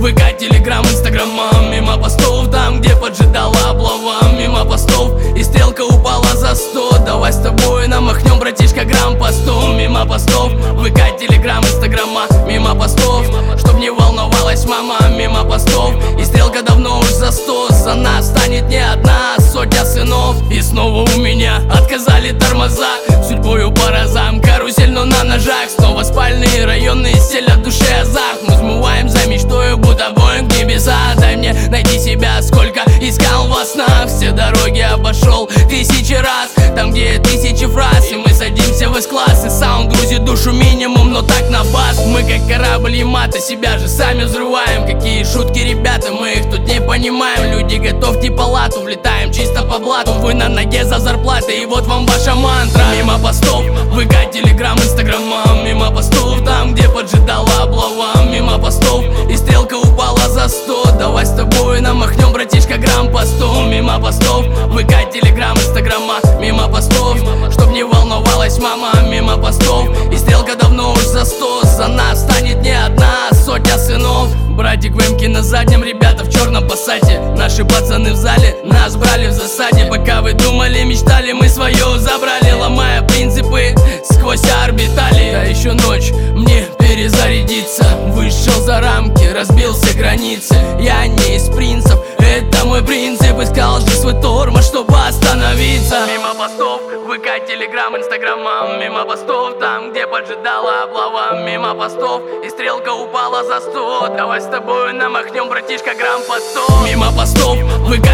ВК, Телеграм, Инстаграма. Мимо постов там, где поджидала облава. Мимо постов и стрелка упала за 100. Давай с тобой намахнем, братишка, грамм по 100. Мимо постов, ВК, Телеграм, Инстаграма. Мимо постов, чтоб не волновалась мама. Мимо постов и стрелка давно уж за 100. За нас станет не одна, а сотня сынов. И снова у меня отказали тормоза. Судьбою по разам, карусель, но на ножах. Снова спальные районы селят душе азарт. Мы взмываем за мечтою, будто Боинг в небеса. Дай мне найти себя, сколько искал во снах. Все дороги обошел 1000 раз, там где 1000 фраз. И мы садимся в С-класс, и саунд грузит душу минимум, но так на бас. Мы как корабль Ямато, себя же сами взрываем. Какие шутки, ребята, мы их тут не понимаем. Люди, готовьте палату, влетаем чисто по блату. Вы на ноге за зарплатой, и вот вам ваша мантра. Мимо постов, ВК, Телеграм, Инстаграма. Мимо постов там, где поджидала облава. Мимо постов и стрелка упала за 100. Давай с тобой намахнем, братишка, грамм по 100. Мимо постов, ВК, Телеграм, Инстаграма. Мимо постов, чтоб не волновалась мама. Мимо постов и стрелка давно уж за 100. За нас станет не одна, а сотня сынов. Братик в эмке на заднем, ребята в черном пассате. Наши пацаны в зале, нас брали в засаде. Пока вы думали, мечтали, мы свое забрали. Ломая принципы сквозь орбитали. А еще ночь, мне перезарядиться. Вышел за рамки, разбил все границы. Я не из принцев, это мой принцип. Искал же свой тормоз, чтобы остановиться. Мимо постов, ВК, Телеграм, Инстаграма. Мимо постов там, где поджидала облава. Мимо постов и стрелка упала за 100. Давай с тобой намахнем, братишка, грамм по 100. Мимо постов, ВК,